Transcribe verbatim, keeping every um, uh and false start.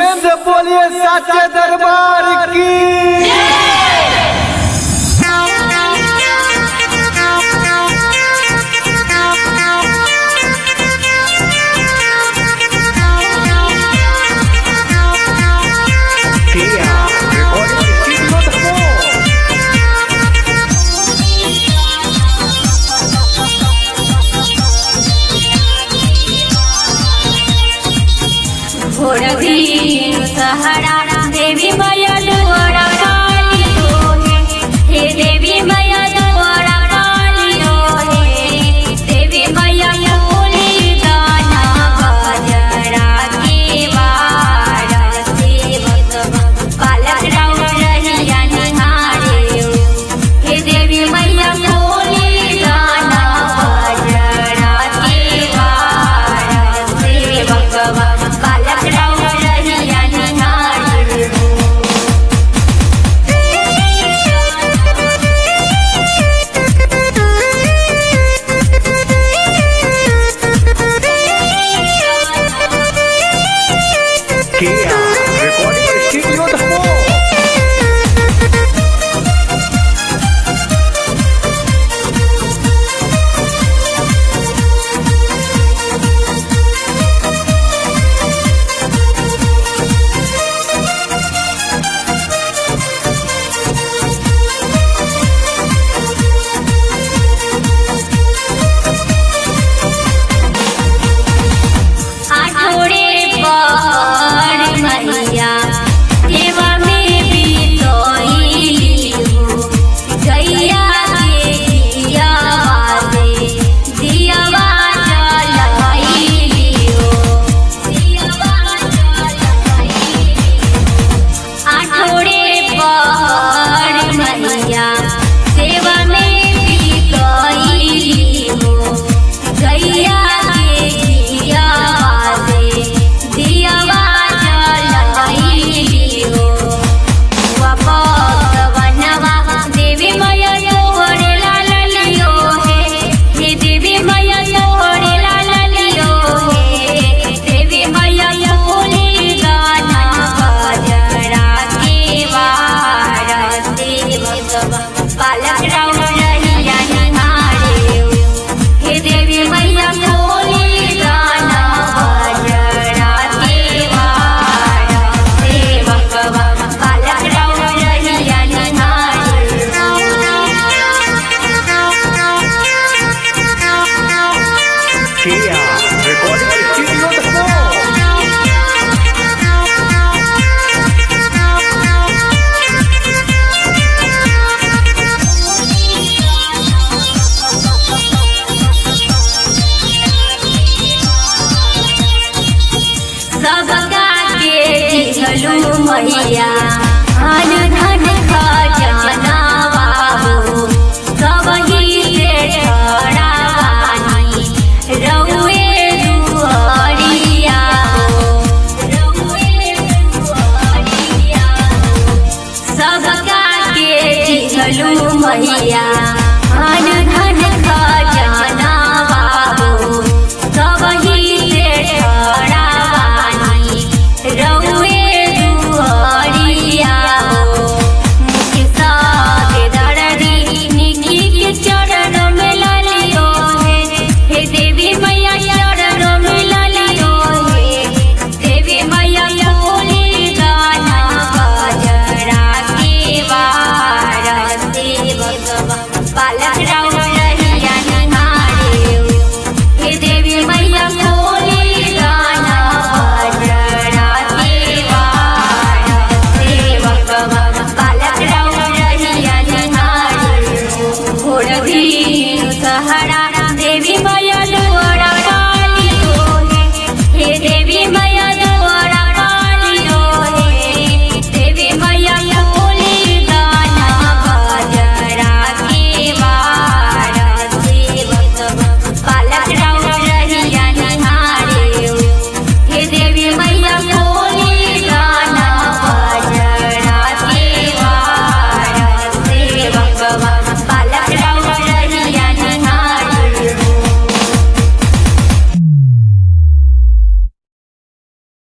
से बोलिए साचे दरबार की। सहारा देवी मैया दुआरा काली हे देवी मैया दुआरा काली हे देवी मैया फूली दाना बजरा के वार सेवक बालक राव रहिया निहारे हे देवी मैया फूली दाना बजरा के वार सेवक बालक राव बालक राव रहिया निहारे हे देवी मैया फूली दाना बजरा के वार सेवक बालक राव रहिया निहारे। मैया धन धन